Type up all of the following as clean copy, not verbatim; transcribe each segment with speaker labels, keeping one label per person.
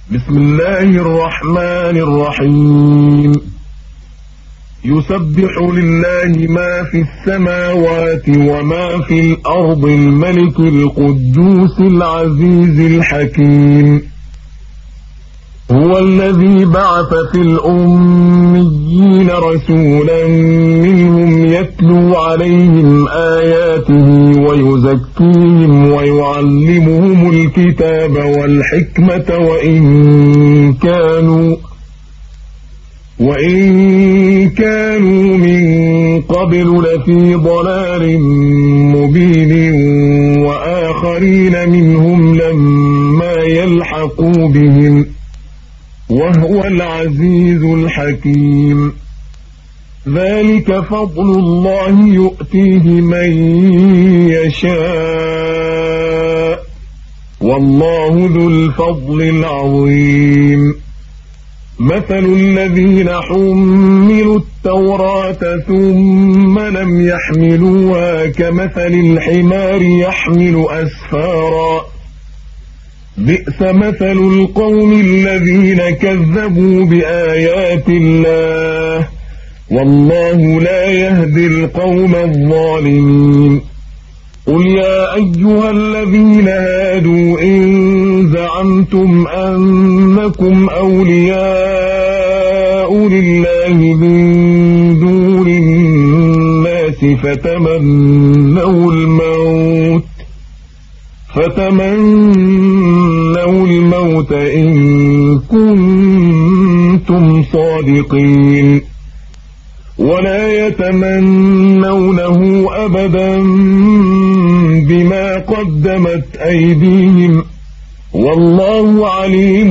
Speaker 1: بسم الله الرحمن الرحيم. يسبح لله ما في السماوات وما في الأرض الملك القدوس العزيز الحكيم. هو الذي بعث في الأميين رسولا منهم يتلو عليهم آياته ويزكيهم ويعلمهم الكتاب والحكمة وإن كانوا من قبل لفي ضلال مبين وآخرين منهم لما يلحقوا بهم وهو العزيز الحكيم. ذلك فضل الله يؤتيه من يشاء والله ذو الفضل العظيم. مثل الذين حملوا التوراة ثم لم يحملوها كمثل الحمار يحمل أسفارا بئس مثل القوم الذين كذبوا بآيات الله والله لا يهدي القوم الظالمين. قل يا أيها الذين هادوا إن زعمتم أنكم أولياء لله من دون الناس فتمنوا الموت إن كنتم صادقين ولا يتمنونه أبدا بما قدمت أيديهم والله عليم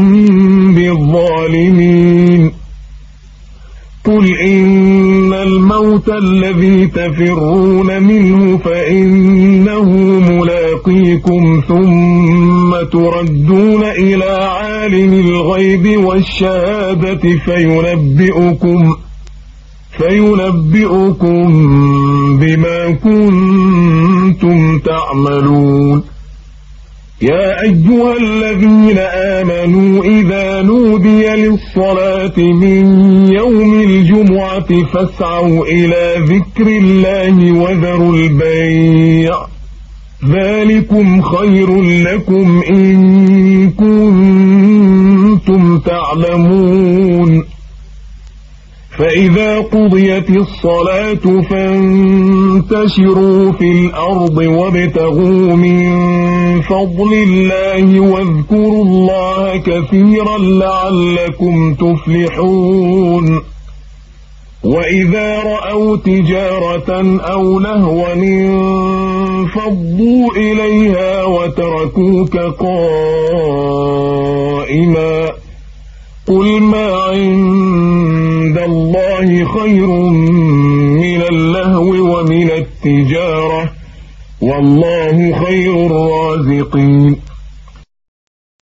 Speaker 1: بالظالمين. قل إن الموت الذي تفرون منه فإنه ملاقيكم ثم تردون إلى عالم الغيب والشهادة فينبئكم بما كنتم تعملون. يا أيها الذين آمنوا إذا نودي للصلاة من يوم الجمعة فاسعوا إلى ذكر الله وذروا البيع ذلكم خير لكم إن كنتم تعلمون. فإذا قضيت الصلاة فانتشروا في الأرض وابتغوا من فضل الله واذكروا الله كثيرا لعلكم تفلحون. وإذا رأوا تجارة أو لهوا انفضوا إليها وتركوك قائما قل ما عند الله خير من اللهو ومن التجارة والله خير الرازقين.